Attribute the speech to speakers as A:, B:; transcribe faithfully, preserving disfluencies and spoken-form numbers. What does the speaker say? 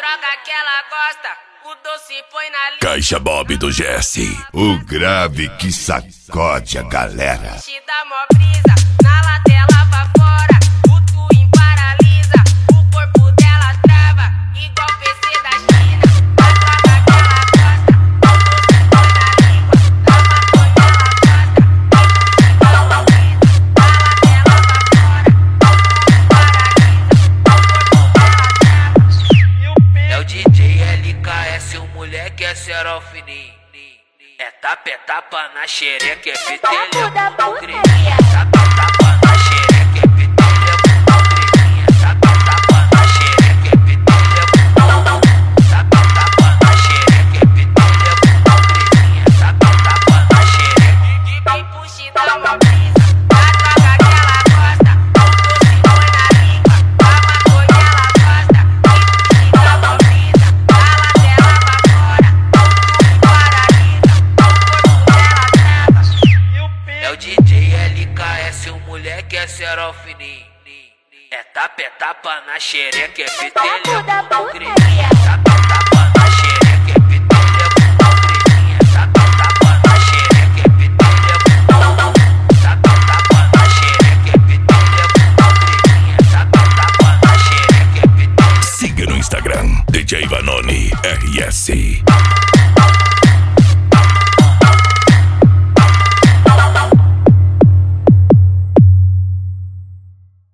A: droga que ela gosta, o doce põe na língua.
B: Caixa Bob do Jesse, o grave que sacode a galera.
A: Te dá mó brisa, na latela pra fora, o twin paralisa, o corpo dela trava, igual P C da China. A droga que ela gosta, o doce põe na língua, da maconha ela gosta, te dá mó brisa, na latela pra fora, o twin paralisa, o corpo dela trava.
C: É o D J L K S, o moleque é cerol fininho. É tapa, é tapa na xereca, é petelha com creminha. Tapa, tapa na xereca, é petelha com creminha. Tapa, tapa na xereca, é petelha com Tapa, tapa na xereca, é petelha com creminha. Tapa, tapa na xereca.
A: E puxa e dá uma brisa, na droga que ela gosta, o doce põe na língua, da maconha ela gosta, e puxa e dá uma brisa, na latela pra fora, o twin paralisa, o corpo dela trava.
C: É o D J L K S, o moleque é cerol fininho. É tapa, é tapa na xereca, é petelha com creminha. Tapa, tapa na xereca, é petelha com creminha. Tapa, tapa na xereca, é petelha com Tapa, tapa na xereca, é petelha com creminha. Tapa, tapa na xereca, é petelha.
B: Siga no Instagram, D J Vanoni R S.